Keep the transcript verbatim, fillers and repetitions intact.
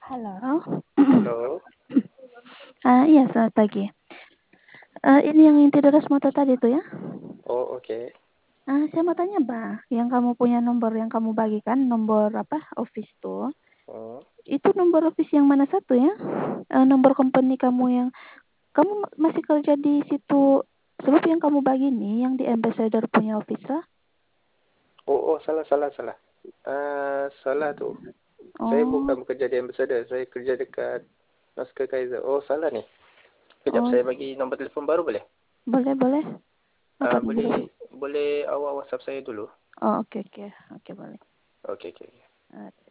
Halo. Halo. Ah, iya, selamat pagi. Eh, ini yang inti deres motor tadi tuh ya? Oh, oke. Ah, saya mau tanya, Bah, yang kamu punya nomor yang kamu bagikan, nomor apa, office tuh, Oh, itu nomor office yang mana satu ya? Eh, nomor company kamu yang, kamu ma- masih kerja di situ, sebab yang kamu bagi nih, yang di ambassador punya office lah? oh, oh, salah, salah, salah. Ah, salah tu. Saya Oh, bukan bekerja di ambassador. Saya kerja dekat Masker Kaiser. Oh, salah ni. Kejap, oh, saya bagi nombor telefon baru boleh? boleh, boleh. Apa Ah, nomor? boleh, boleh awak WhatsApp saya dulu. Oh, oke, oke, oke, boleh. Okey, okey. Eh,